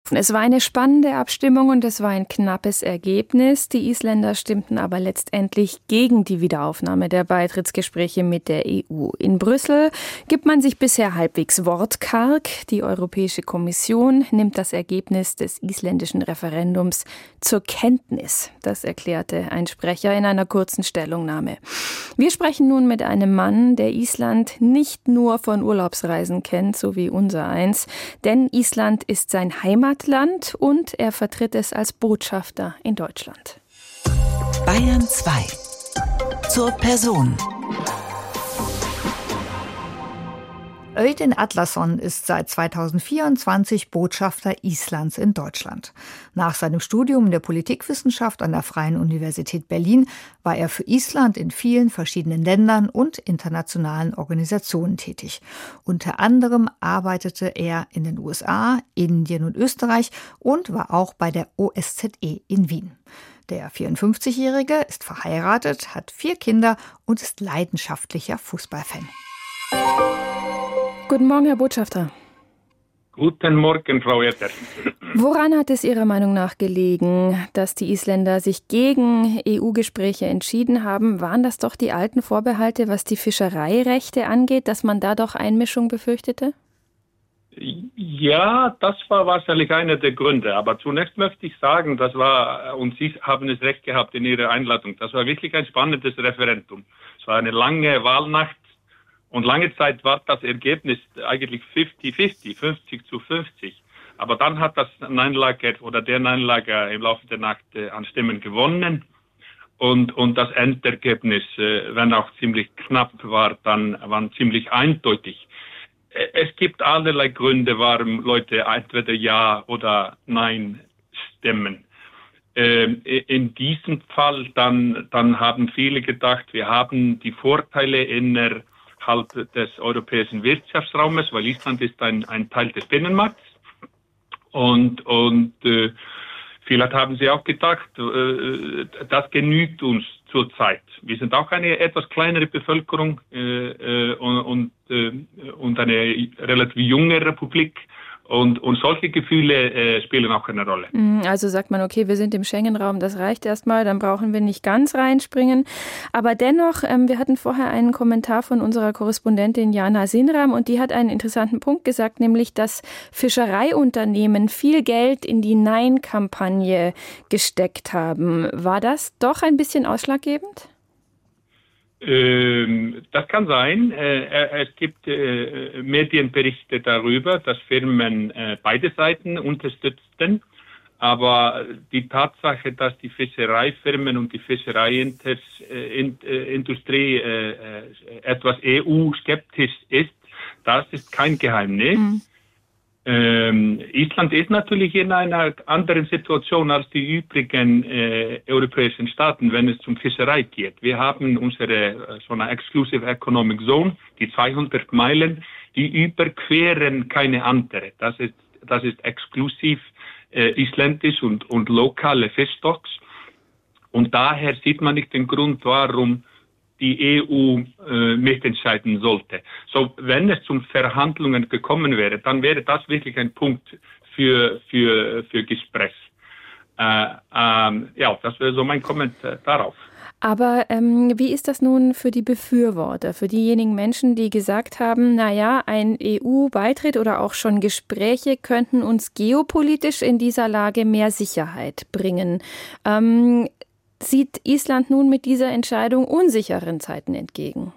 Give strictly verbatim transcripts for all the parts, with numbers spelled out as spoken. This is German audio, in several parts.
Es war eine spannende Abstimmung und es war ein knappes Ergebnis. Die Isländer stimmten aber letztendlich gegen die Wiederaufnahme der Beitrittsgespräche mit der E U. In Brüssel gibt man sich bisher halbwegs wortkarg. Die Europäische Kommission nimmt das Ergebnis des isländischen Referendums zur Kenntnis. Das erklärte ein Sprecher in einer kurzen Stellungnahme. Wir sprechen nun mit einem Mann, der Island nicht nur von Urlaubsreisen kennt, so wie unser eins, denn Island ist sein Heimat Land und er vertritt es als Botschafter in Deutschland. Bayern zwei. Zur Person. Öydin Atlason ist seit zweitausendvierundzwanzig Botschafter Islands in Deutschland. Nach seinem Studium der Politikwissenschaft an der Freien Universität Berlin war er für Island in vielen verschiedenen Ländern und internationalen Organisationen tätig. Unter anderem arbeitete er in den U S A, Indien und Österreich und war auch bei der O S Z E in Wien. Der vierundfünfzigjährige ist verheiratet, hat vier Kinder und ist leidenschaftlicher Fußballfan. Guten Morgen, Herr Botschafter. Guten Morgen, Frau Etter. Woran hat es Ihrer Meinung nach gelegen, dass die Isländer sich gegen E U-Gespräche entschieden haben? Waren das doch die alten Vorbehalte, was die Fischereirechte angeht, dass man da doch Einmischung befürchtete? Ja, das war wahrscheinlich einer der Gründe. Aber zunächst möchte ich sagen, das war, und Sie haben es recht gehabt in Ihrer Einladung, das war wirklich ein spannendes Referendum. Es war eine lange Wahlnacht. Und lange Zeit war das Ergebnis eigentlich fünfzig fünfzig, fünfzig zu fünfzig. Aber dann hat das Nein-Lager oder der Nein-Lager im Laufe der Nacht äh, an Stimmen gewonnen. Und, und das Endergebnis, äh, wenn auch ziemlich knapp war, dann war ziemlich eindeutig. Äh, es gibt allerlei Gründe, warum Leute entweder Ja oder Nein stimmen. Äh, in diesem Fall dann, dann haben viele gedacht, wir haben die Vorteile inner Halt des europäischen Wirtschaftsraumes, weil Island ist ein, ein Teil des Binnenmarkts. Und, und äh, vielleicht haben sie auch gedacht, äh, das genügt uns zurzeit. Wir sind auch eine etwas kleinere Bevölkerung äh, äh, und, und, äh, und eine relativ junge Republik. Und, und solche Gefühle äh, spielen auch eine Rolle. Also sagt man, okay, wir sind im Schengen-Raum, das reicht erstmal, dann brauchen wir nicht ganz reinspringen. Aber dennoch, ähm, wir hatten vorher einen Kommentar von unserer Korrespondentin Jana Sinram und die hat einen interessanten Punkt gesagt, nämlich, dass Fischereiunternehmen viel Geld in die Nein-Kampagne gesteckt haben. War das doch ein bisschen ausschlaggebend? Ähm, das kann sein. Äh, es gibt äh, Medienberichte darüber, dass Firmen äh, beide Seiten unterstützten. Aber die Tatsache, dass die Fischereifirmen und die Fischereiindustrie äh, äh, etwas E U-skeptisch ist, das ist kein Geheimnis. Mhm. Ähm, Island ist natürlich in einer anderen Situation als die übrigen äh, europäischen Staaten, wenn es um Fischerei geht. Wir haben unsere äh, so eine Exclusive Economic Zone, die zweihundert Meilen, die überqueren keine andere. Das ist, das ist exklusiv äh, isländisch und, und lokale Fischstocks. Und daher sieht man nicht den Grund, warum die E U äh, mitentscheiden sollte. So, wenn es zum Verhandlungen gekommen wäre, dann wäre das wirklich ein Punkt für für für Gespräch. Äh, ähm, ja, das wäre so mein Kommentar darauf. Aber ähm, wie ist das nun für die Befürworter, für diejenigen Menschen, die gesagt haben, naja, ein E U-Beitritt oder auch schon Gespräche könnten uns geopolitisch in dieser Lage mehr Sicherheit bringen? Ähm, Sieht Island nun mit dieser Entscheidung unsicheren Zeiten entgegen?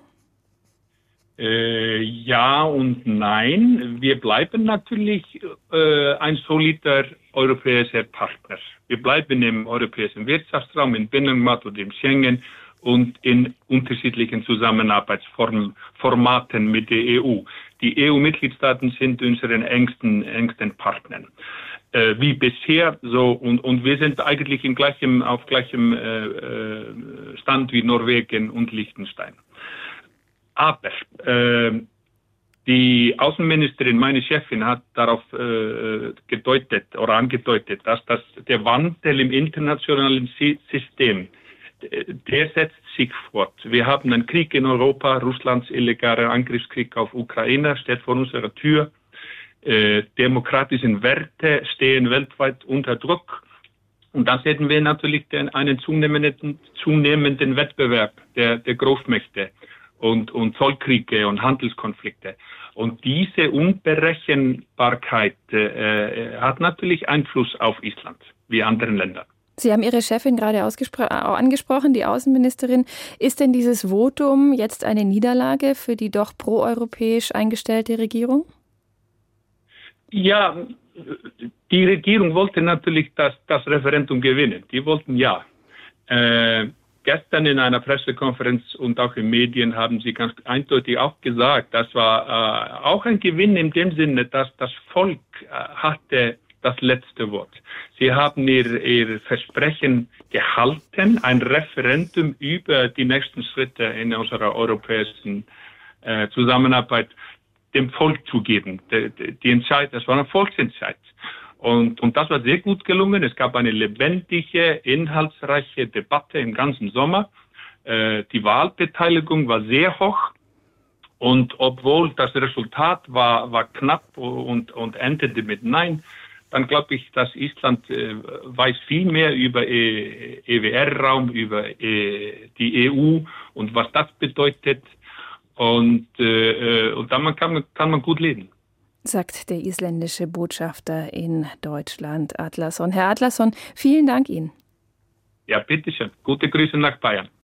Äh, ja und nein. Wir bleiben natürlich äh, ein solider europäischer Partner. Wir bleiben im europäischen Wirtschaftsraum, im Binnenmarkt und im Schengen und in unterschiedlichen Zusammenarbeitsformaten mit der E U. Die E U-Mitgliedstaaten sind unsere engsten, engsten Partner. Äh, wie bisher so und und wir sind eigentlich im gleichen auf gleichem äh, Stand wie Norwegen und Liechtenstein. Aber äh, die Außenministerin, meine Chefin, hat darauf äh, gedeutet oder angedeutet, dass das der Wandel im internationalen System, der setzt sich fort. Wir haben einen Krieg in Europa, Russlands illegaler Angriffskrieg auf Ukraine steht vor unserer Tür. äh, demokratischen Werte stehen weltweit unter Druck. Und dann sehen wir natürlich den, einen zunehmenden, zunehmenden Wettbewerb der, der Großmächte und, und Zollkriege und Handelskonflikte. Und diese Unberechenbarkeit äh, hat natürlich Einfluss auf Island, wie anderen Ländern. Sie haben Ihre Chefin gerade ausgespro- angesprochen, die Außenministerin. Ist denn dieses Votum jetzt eine Niederlage für die doch proeuropäisch eingestellte Regierung? Ja, die Regierung wollte natürlich das, das Referendum gewinnen. Die wollten ja. Äh, gestern in einer Pressekonferenz und auch in Medien haben sie ganz eindeutig auch gesagt, das war äh, auch ein Gewinn in dem Sinne, dass das Volk äh, hatte das letzte Wort. Sie haben ihr, ihr Versprechen gehalten, ein Referendum über die nächsten Schritte in unserer europäischen äh, Zusammenarbeit dem Volk zu geben. Die, die, die Entscheid, das war ein Volksentscheid. Und, und das war sehr gut gelungen. Es gab eine lebendige, inhaltsreiche Debatte im ganzen Sommer. Äh, die Wahlbeteiligung war sehr hoch. Und obwohl das Resultat war, war knapp und, und endete mit Nein, dann glaube ich, dass Island äh, weiß viel mehr über E W R-Raum, über äh, die E U und was das bedeutet. Und, äh, und dann kann man, kann man gut leben. Sagt der isländische Botschafter in Deutschland, Atlason. Herr Atlason, vielen Dank Ihnen. Ja, bitteschön. Gute Grüße nach Bayern.